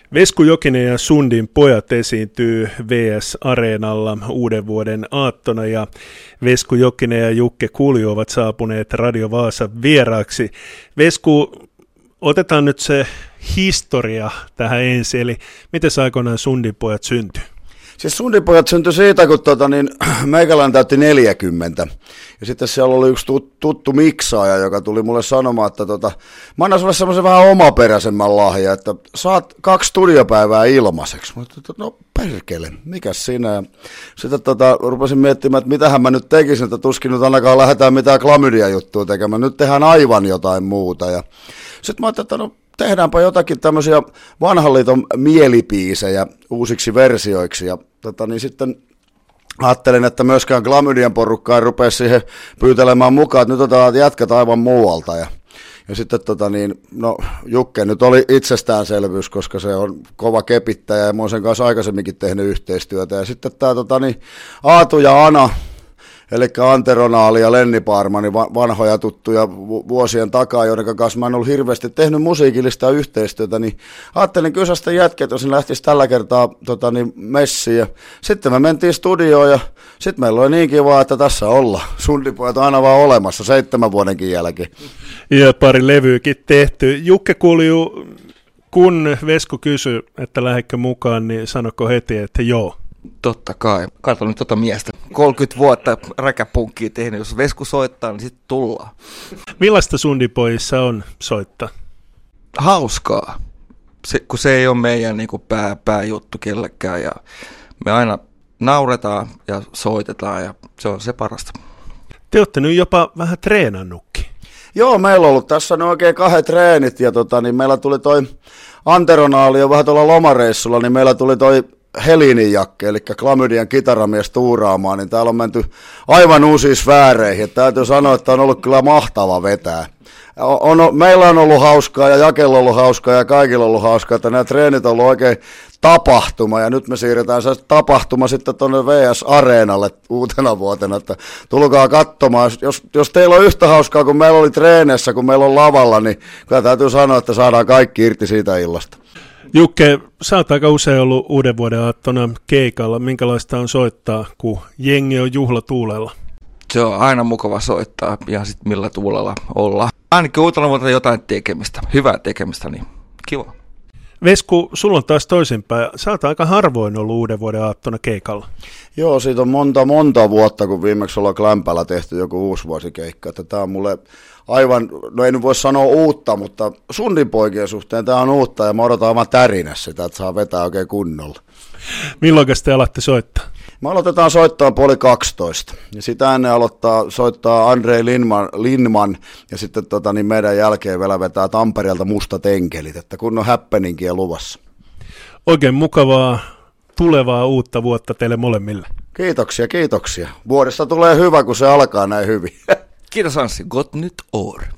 Vesku Jokinen ja Sundin pojat esiintyy VS-areenalla uuden vuoden aattona ja Vesku Jokinen ja Jukke Kulju ovat saapuneet Radio Vaasan vieraaksi. Vesku, otetaan nyt se historia tähän ensin, eli miten aikoinaan Sundin pojat syntyi? Siis Sundin pojat syntyi siitä, kun meikäläinen täytti 40. Ja sitten siellä oli yksi tuttu miksaaja, joka tuli mulle sanomaan, että mä annan sulle semmoisen vähän omaperäisemmän lahjan, että saat 2 studiopäivää ilmaiseksi. Mä olin, no perkele, mikäs siinä? Ja sitten rupesin miettimään, että mitähän mä nyt tekisin, että tuskin nyt ainakaan lähdetään mitään klamydia-juttua tekemään. Nyt tehdään aivan jotain muuta. Ja sitten mä ajattelin, että no tehdäänpä jotakin tämmöisiä vanhan liiton mielipiisejä uusiksi versioiksi. Ja niin sitten ajattelin, että myöskään Klamydian porukkaa ei rupea siihen pyytelemään mukaan, että nyt otetaan jätkät aivan muualta. Ja sitten Jukke nyt oli itsestäänselvyys, koska se on kova kepittäjä ja mä oon sen kanssa aikaisemminkin tehnyt yhteistyötä. Ja sitten tämä Aatu ja Ana, eli Anteronaali ja Lenni Paarma, niin vanhoja tuttuja vuosien takaa, joiden kanssa mä en ollut hirveästi tehnyt musiikillista yhteistyötä, niin ajattelin kysästä jätket, jos ne lähtisi tällä kertaa messiin. Ja sitten me mentiin studioon ja sitten meillä oli niin kiva, että tässä ollaan. Sundin pojat on aina vaan olemassa 7 vuodenkin jälkeen. Ja pari levyykin tehty. Jukke Kulju, kun Vesku kysyi, että lähdekö mukaan, niin sanoko heti, että joo? Totta kai. Katso nyt miestä. 30 vuotta räkäpunkkiä tehnyt. Jos Vesku soittaa, niin sitten tullaan. Millaista Sundin pojissa on soittaa? Hauskaa. Kun se ei ole meidän pääjuttu kellekään. Ja me aina nauretaan ja soitetaan ja se on se parasta. Te olette nyt jopa vähän treenannutkin. Joo, meillä on ollut tässä oikein 2 treenit ja meillä tuli toi Anteronaali jo vähän tuolla lomareissulla, niin meillä tuli toi Helinin Jakke, eli Klamydian kitaramies tuuraamaan, niin täällä on menty aivan uusiin sfääreihin. Että täytyy sanoa, että on ollut kyllä mahtava vetää. Meillä on ollut hauskaa ja Jakella on ollut hauskaa ja kaikilla on ollut hauskaa, että nämä treenit on ollut oikein tapahtuma ja nyt me siirretään se tapahtuma sitten tuonne VS-areenalle uutena vuotena, että tulkaa katsomaan. Jos teillä on yhtä hauskaa kuin meillä oli treeneissä, kun meillä on lavalla, niin kyllä täytyy sanoa, että saadaan kaikki irti siitä illasta. Jukke, sä oot aika usein ollut uuden vuoden aattona keikalla. Minkälaista on soittaa, kun jengi on juhlatuulella? Se on aina mukava soittaa ja sitten millä tuulella ollaan. Ainakin uutena vuotena jotain tekemistä, hyvää tekemistä, niin kiva. Vesku, sulla on taas toisinpäin. Sä oot aika harvoin ollut uuden vuoden aattona keikalla. Joo, siitä on monta vuotta, kun viimeksi ollaan Klämpällä tehty joku uusvuosikeikka. Tämä on mulle aivan, no ei nyt voi sanoa uutta, mutta Sundin poikien suhteen tämä on uutta ja mä odotan aivan tärinä sitä, että saa vetää oikein kunnolla. Milloin te alatte soittaa? Me aloitetaan soittaa 11:30 ja sitä ennen aloittaa soittaa Andrei Lindman ja sitten meidän jälkeen vielä vetää Tampereelta Mustat enkelit, että kun on happeningia luvassa. Oikein mukavaa tulevaa uutta vuotta teille molemmille. Kiitoksia. Vuodesta tulee hyvä, kun se alkaa näin hyvin. Kiitos Anssi, gott nytt år.